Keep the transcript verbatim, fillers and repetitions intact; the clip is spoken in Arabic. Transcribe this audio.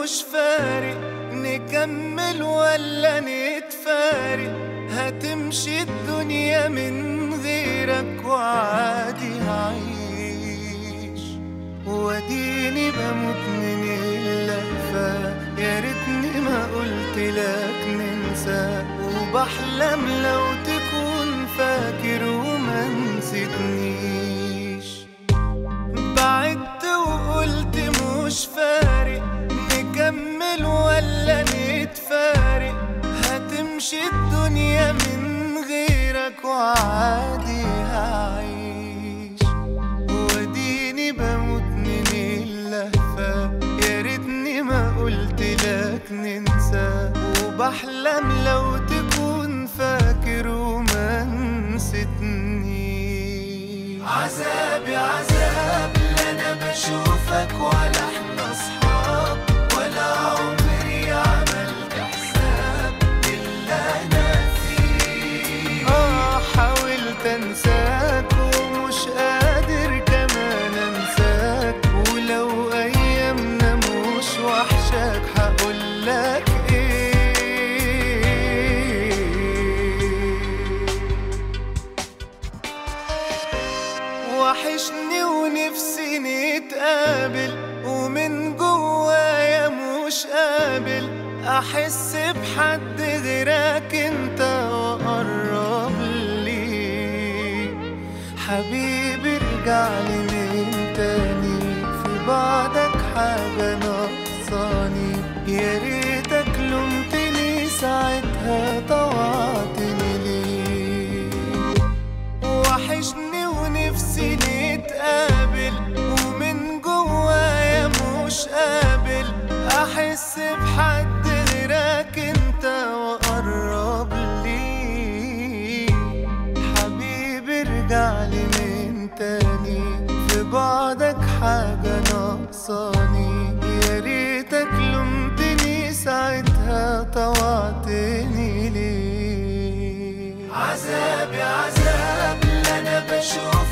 مش فارق نكمل ولا نتفارق، هتمشي الدنيا من غيرك وعادي هعيش، واديني بموت من اللهفة. يا ريتني ما قلت لك ننسى، وبحلم لو تكون فاكر وما نسيتنيش. بعدت وقلت مش فارق نكمل ولا نتفارق، هتمشي الدنيا من غيرك وعادي هعيش، واديني بموت من اللهفة. يا ريتني ما قلت لك ننسى، وبحلم لو تكون فاكر وما نسيتنيش. عذابي عذاب لا انا بشوفك ولا احنا اصحاب، ولا عمري عملت حساب اللي انا فيه. اه حاولت انساك ومش قادر كمان انساك، ولو ايامنا مش وحشاك هقولك ايه. وحشني ونفسي نتقابل، ومن جوايا مش قابل احس بحد غيرك انت وقرب لي. حبيبي ارجعلي من تاني، في بعدك حاجة ناقصاني. يا ريتك لومتني ساعتها طوعتني ليه. وحشني ونفسي نتقابل، ومن جوايا مش قابل احس بحد غيرك انت وقرب لي. حبيبي ارجعلي من تاني، في بعدك حاجة ناقصاني. يا ريتك لومتني ساعتها طوعتني ليه. عذابي عذاب لا انا بشوف